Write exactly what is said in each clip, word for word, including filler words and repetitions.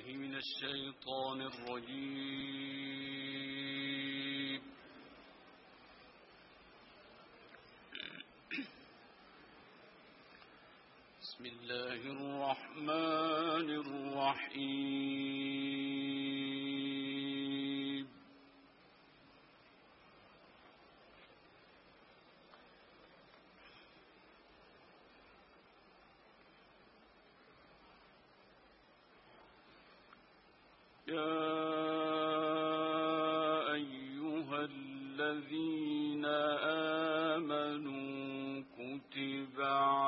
من الشيطان الرجيم. بسم الله الرحمن الرحيم. يا أيها الذين آمنوا كتب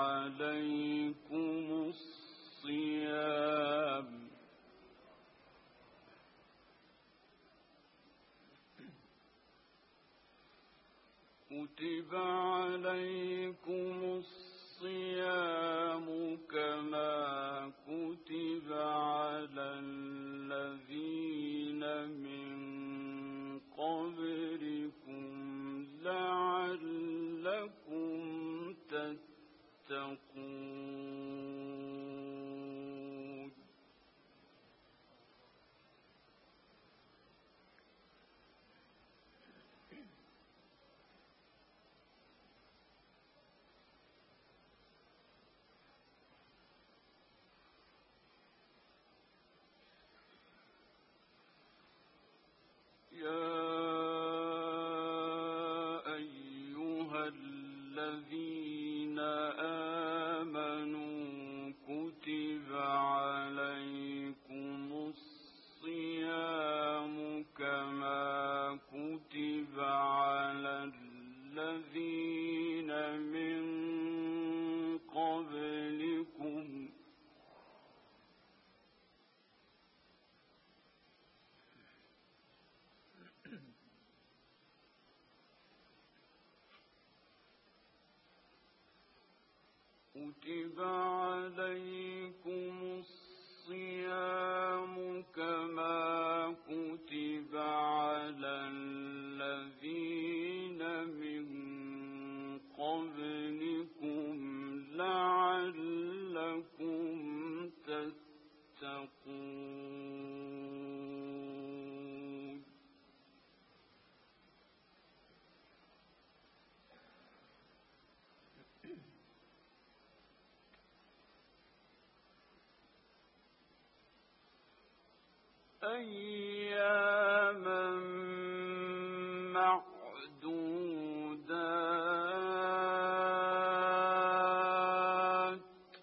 عليكم الصيام كتب عليكم الصيام كما كتب على الذين من قبلكم لعلكم تتقون. يا أيها الذين آمنوا كتب عليكم الصيام كما كتب على الذين من قبلكم كتب عليكم الصيام كما كتب على الذين من قبلكم لعلكم تتقون. أياما معدودات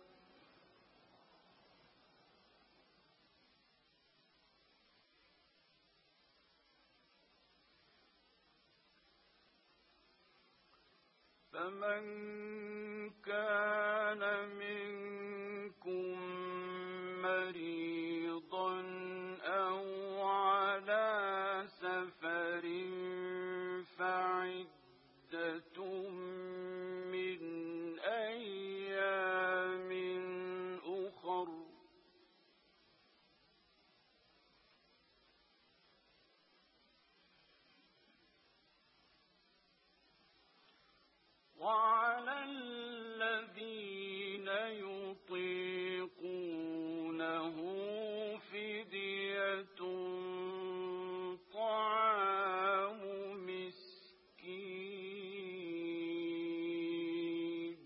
فمن كان منكم مريضا أو على سفر فعدة من أيام أخر وعلى الذين يطيقونه فدية طعام مسكين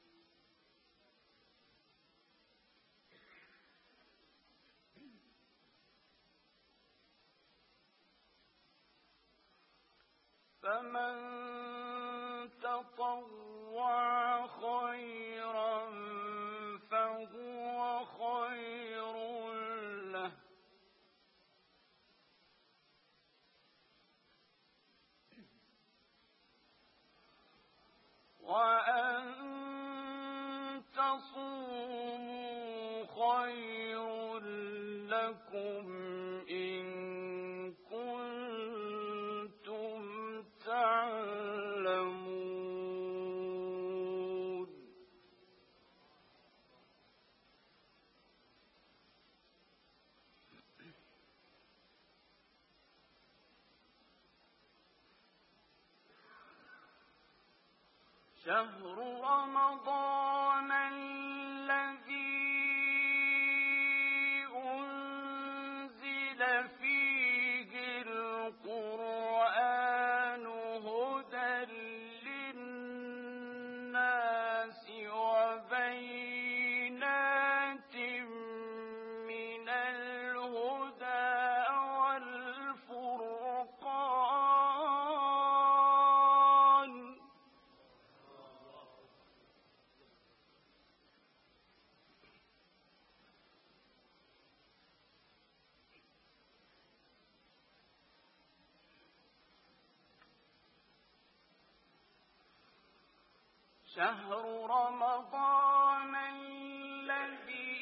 فمن تطوع خيرا فهو خير له وأن تصوموا خير لكم إن كنتم تعلمون. شهر رمضان الذي أنزل شهر رمضان الذي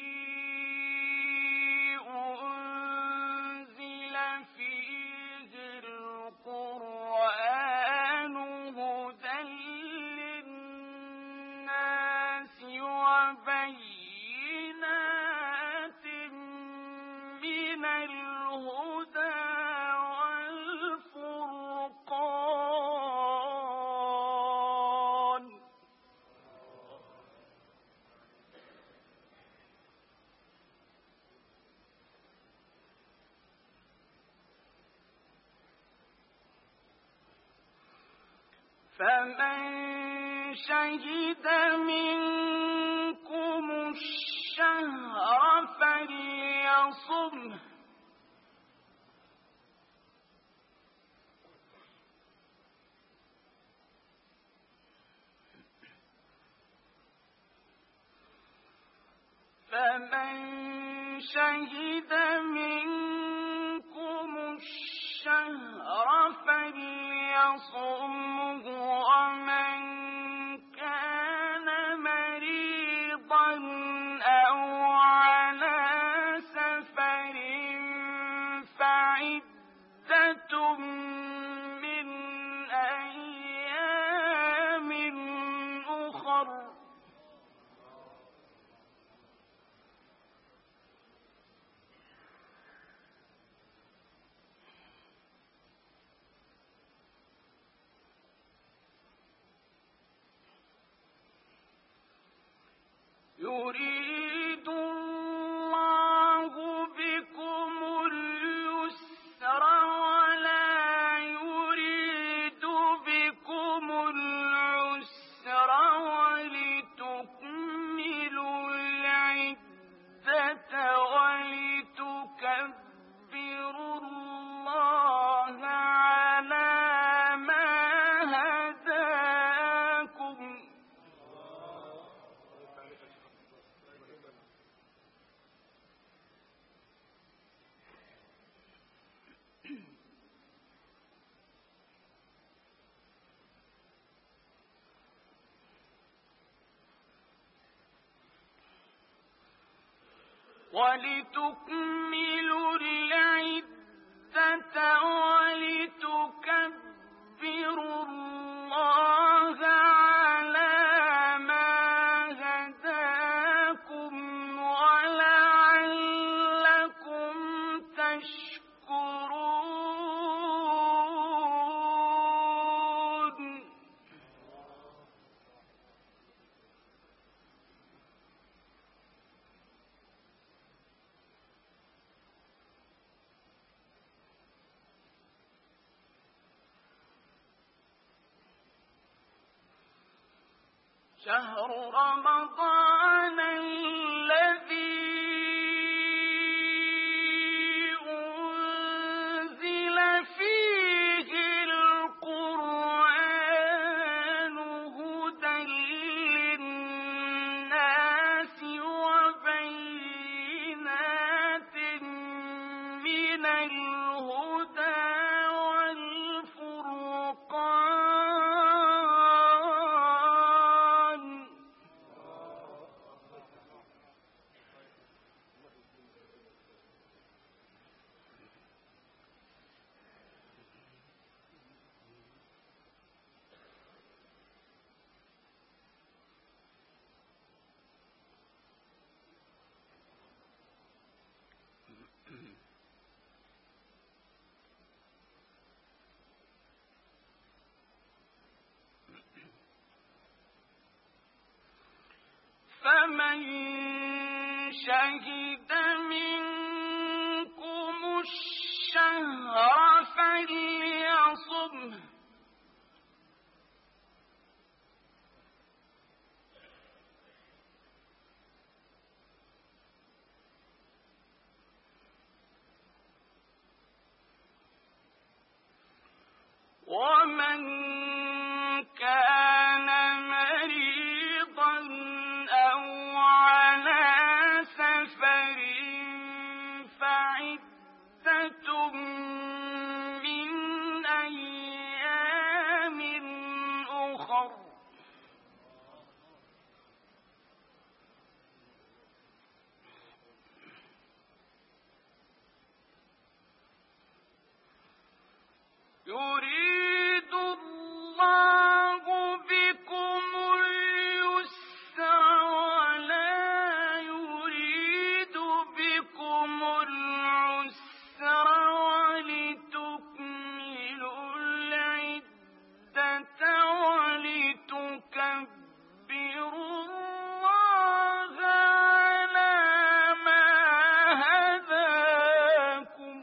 أنزل فيه القرآن هدى للناس وبينات من الهدى فمن شهد منكم الشهر فليصمه فمن شهد منكم الشهر فليصمه ومن كان مريضا أو على سفر فعدة من أيام أخر يريد الله بكم اليسر ولا يريد بكم العسر ولتكملوا العدة ولتكبروا الله على ما هداكم ولتكملوا العدة ولتكبروا الله على ما هداكم ولعلكم تشكرون شهر رمضان الذي أنزل فيه القرآن هدى للناس وبينات من الهدى والفرقان فمن شهد منكم الشهر فليصمه ومن كان مريضا أو على سفر هداكم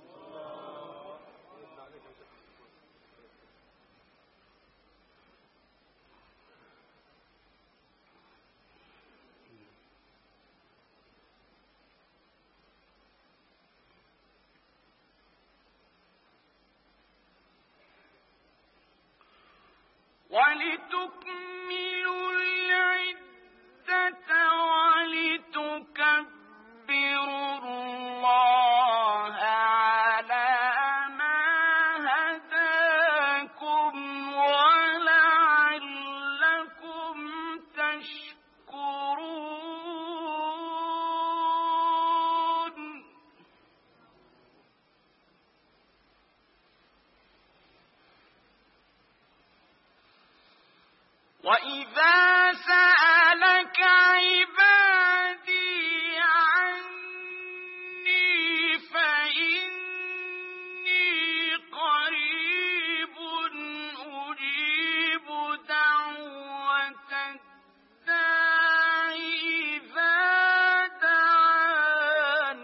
ولتكملوا العدة ولتكبروا الله على ما هداكم ولعلكم تشكرون وَإِذَا سَأَلَكَ عِبَادِي عَنِّي فَإِنِّي قَرِيبٌ أُجِيبُ دَعْوَةَ الدَّاعِ إِذَا دَعَانِ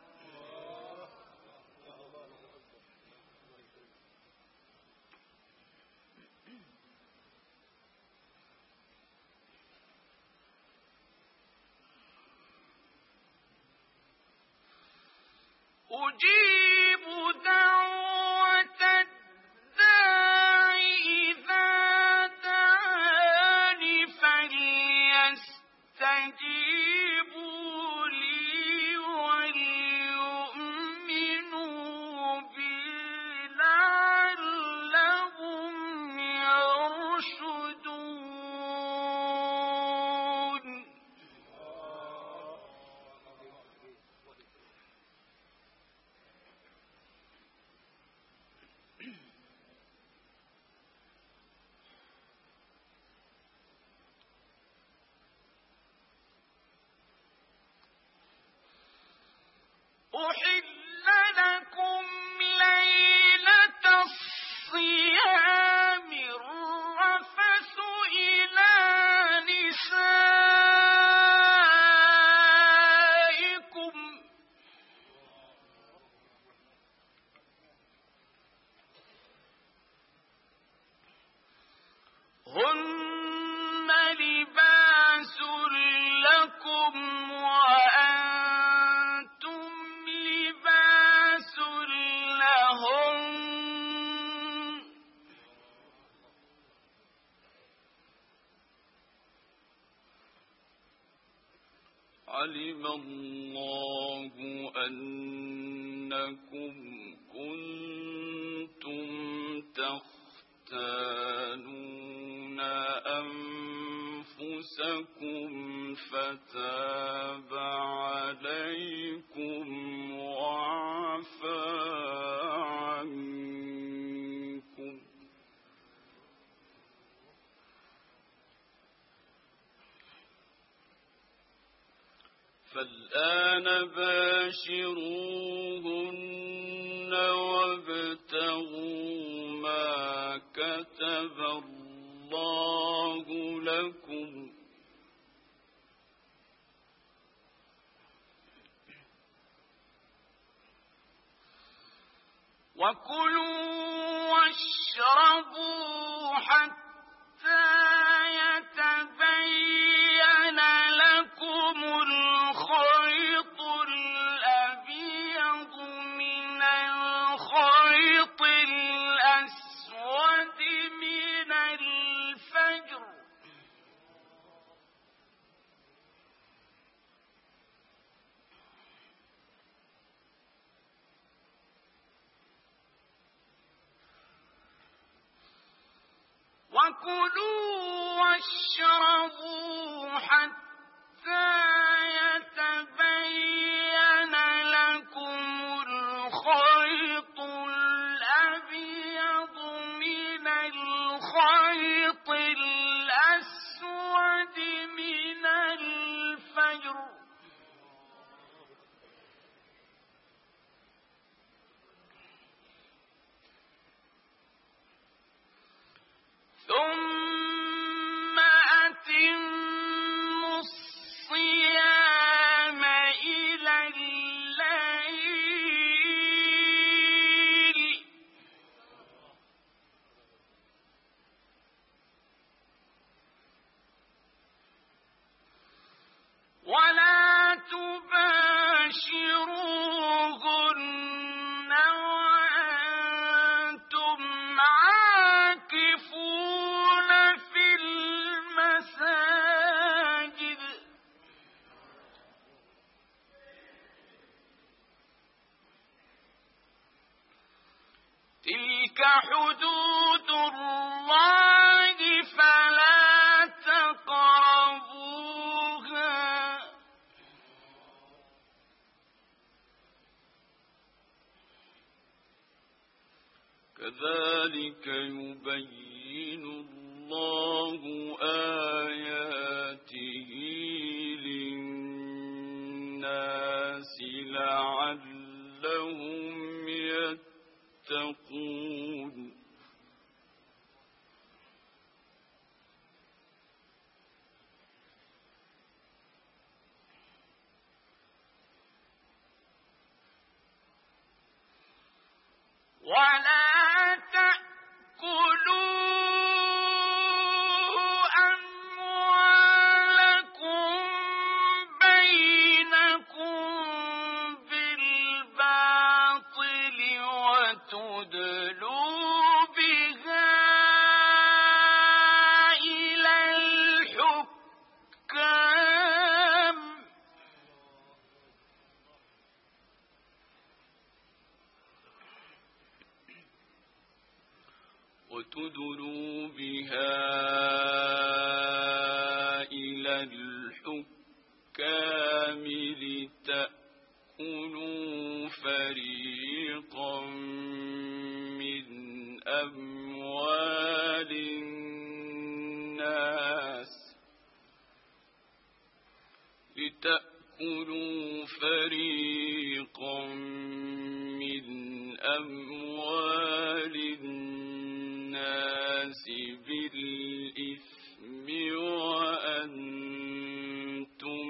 أجيب دعوة الداع إذا دعان فليستجيبوا لي وليؤمنوا بي لعلهم يرشدون أحل لكم ليلة الصيام الرفث إلى نسائكم هن لباس لكم وأنتم لباس لهم علم الله أنكم كنتم تختانون أنفسكم فتاب عليكم وعفى عنكم فالآن باشروهن وابتغوا ما كتب الله لكم وكلوا واشربوا حتى يتبين لكم الخيط الأبيض من الخيط الأسود من الفجر وكلوا واشربوا حتى يتبين لكم الخيط الأبيض من الخيط الأسود من الفجر ثم أتموا تلك حدود الله فلا تقربوها كذلك يبين الله آياته للناس لعلهم يتقون ولا تأكلوا أموالكم بينكم بالباطل وتدلوا بها إلى الحكام وتدلوا بها إلى الحكام لتأكلوا فريقا من أموال الناس لتأكلوا فريقا من أموال الناس بالإثم وأنتم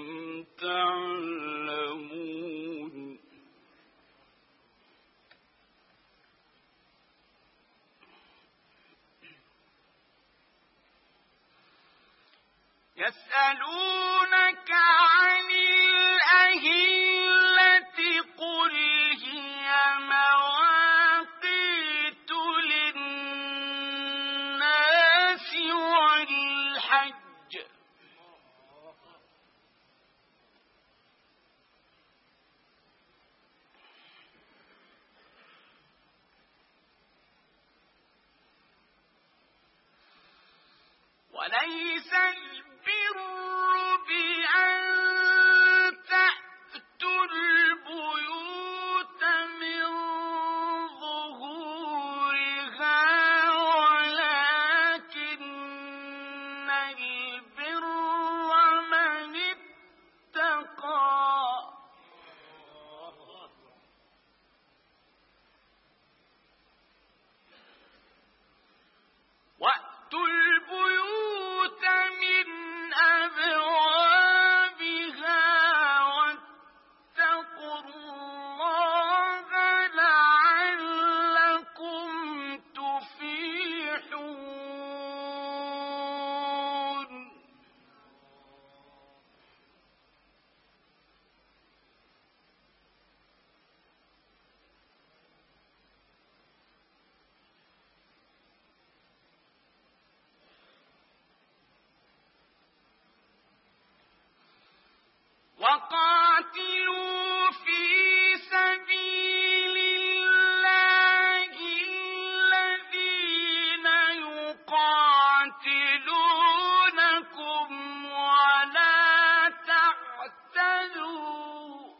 تعلمون يسألونك عن الأهلة قل هي مواقيت للناس والحج وليس البر بأن تأتوا البيوت من ظهورها ولكن البر من اتقى وأتوا البيوت من أبوابها واتقوا الله لعلكم تفلحون وقاتلوا في سبيل الله الذين يقاتلونكم ولا تعتدوا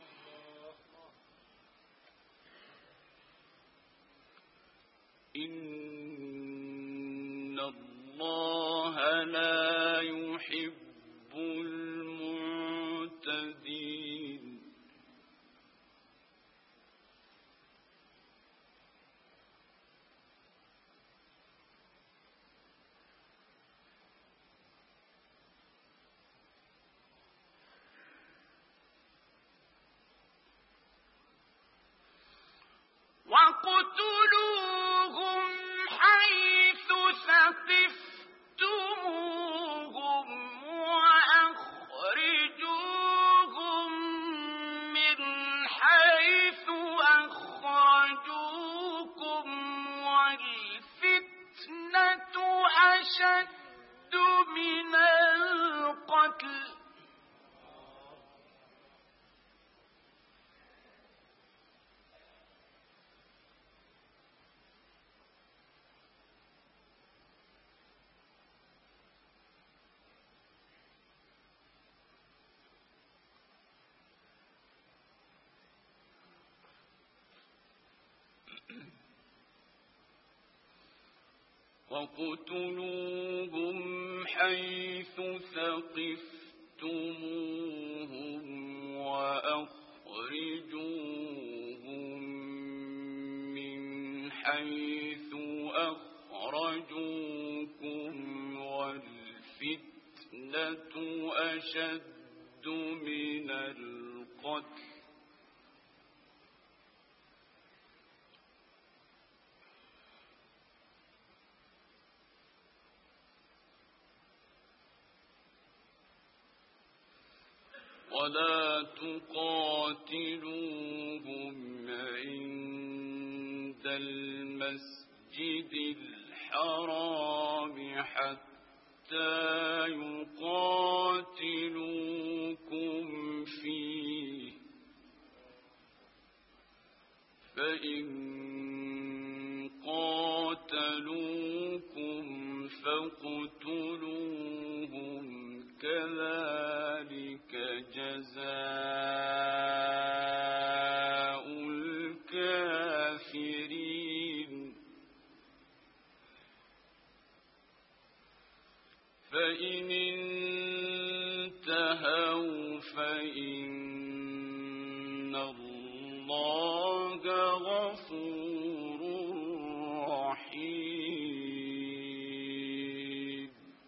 إن الله لا يحب المعتدين وَاقْتُلُوهُمْ حَيْثُ ثَقِفْتُمُوهُمْ وَأَخْرِجُوهُم مِّنْ حَيْثُ أَخْرَجُوكُمْ وَالْفِتْنَةُ أَشَدُّ مِنَ الْقَتْلِ ۚ وَاقْتُلُوهُمْ حَيْثُ ثَقِفْتُمُوهُمْ وَأَخْرِجُوهُمْ مِنْ حَيْثُ أَخْرَجُوكُمْ وَالْفِتْنَةُ أَشَدُّ مِنَ الْقَتْلِ وَلَا تُقَاتِلُوهُمْ عِندَ الْمَسْجِدِ الْحَرَامِ حَتَّى يُقَاتِلُوكُمْ فِيهِ ۖ فَإِن قَاتَلُوكُمْ فَاقْتُلُوهُمْ كَذَلِكَ جَزَاءُ الْكَافِرِينَ فَإِنِ انتَهَوْا فَإِنَّ اللَّهَ غَفُورٌ رَّحِيمٌ.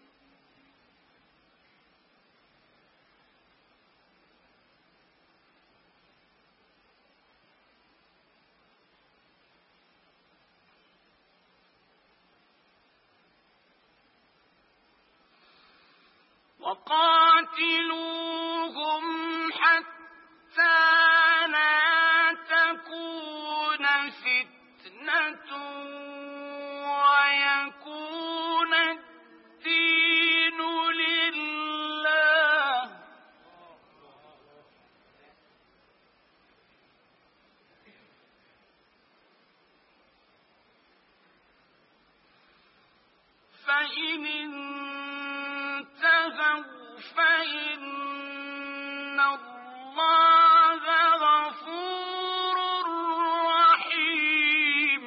وَقَاتِلُوهُمْ حَتَّى لَا تَكُونَ فِتْنَةٌ وَيَكُونَ الدِّينُ لِلَّهِ ۖ فَإِنِ انتَهَوْا فَإِنَّ اللَّهَ غَفُورٌ رَّحِيمٌ.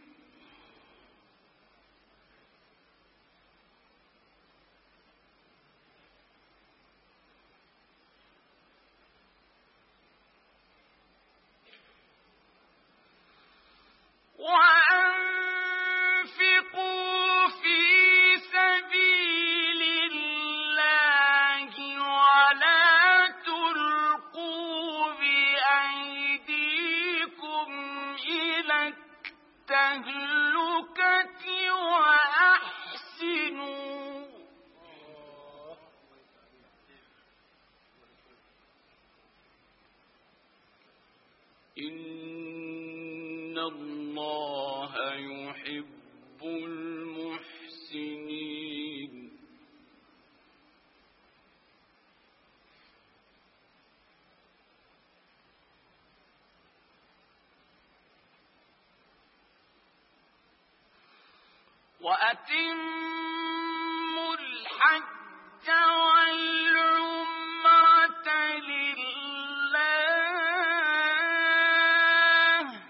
وَأَنفِقُوا فِي سَبِيلِ اللَّهِ وَلَا تُلْقُوا بِأَيْدِيكُمْ إِلَى التَّهْلُكَةِ وَأَحْسِنُوا إِنَّ اللَّهَ يُحِبُّ الْمُحْسِنِينَ. وَأَتِمُّوا الْحَجَّ وَالْعُمْرَةَ لِلَّهِ ۖ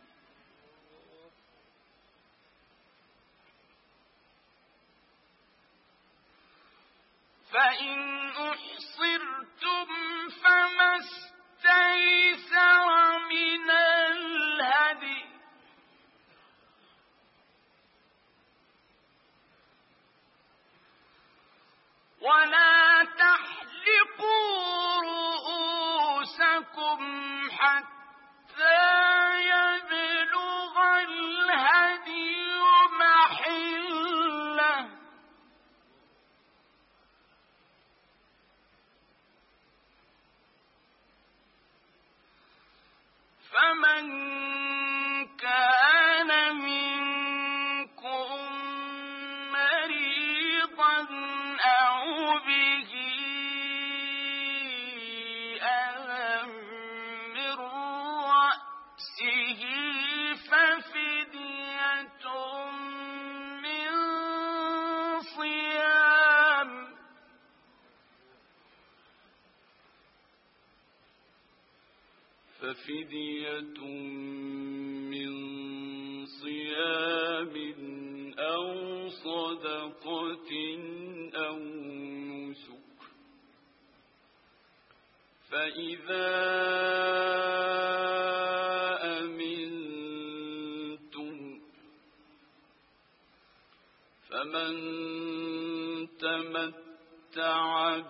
فَإِنْ أُحْصِرْتُمْ فَمَا اسْتَيْسَرَ مِنَ الْهَدْيِ ۖ وَلَا تَحْلِقُوا رُءُوسَكُمْ حَتَّى يَبْلُغَ الْهَدْيُ مَحِلَّهُ ۚ فَمَن كَانَ مِنكُم مَّرِيضًا أَوْ بِهِ أَذًى مِّن رَّأْسِهِ فَفِدْيَةٌ مِّن صِيَامٍ فَفِدْيَةٌ مِّن صدقة أو نسك فإذا أمنتم فمن تمتع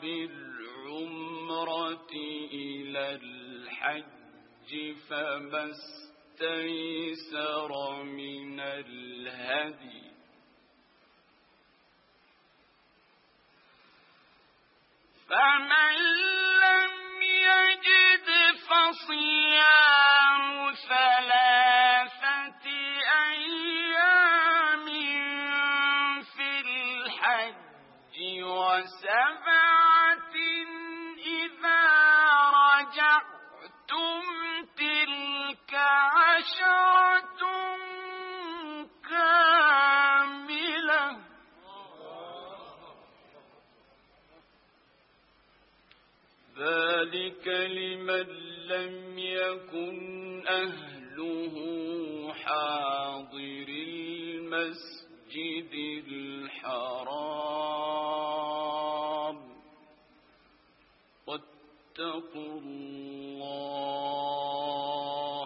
بالعمرة إلى الحج فما استيسر من الهدي فمن لم يجد فصيام ثلاثة أيام في الحج وسبعة إذا رجعتم تلك عشرة كاملة ذلك لمن لم يكن أهله حاضر المسجد الحرام واتقوا الله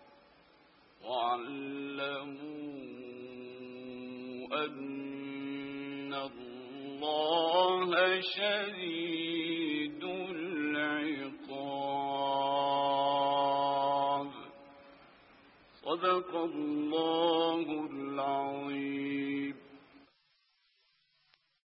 واعلموا أن الله شديد العقاب. صدق الله العظيم.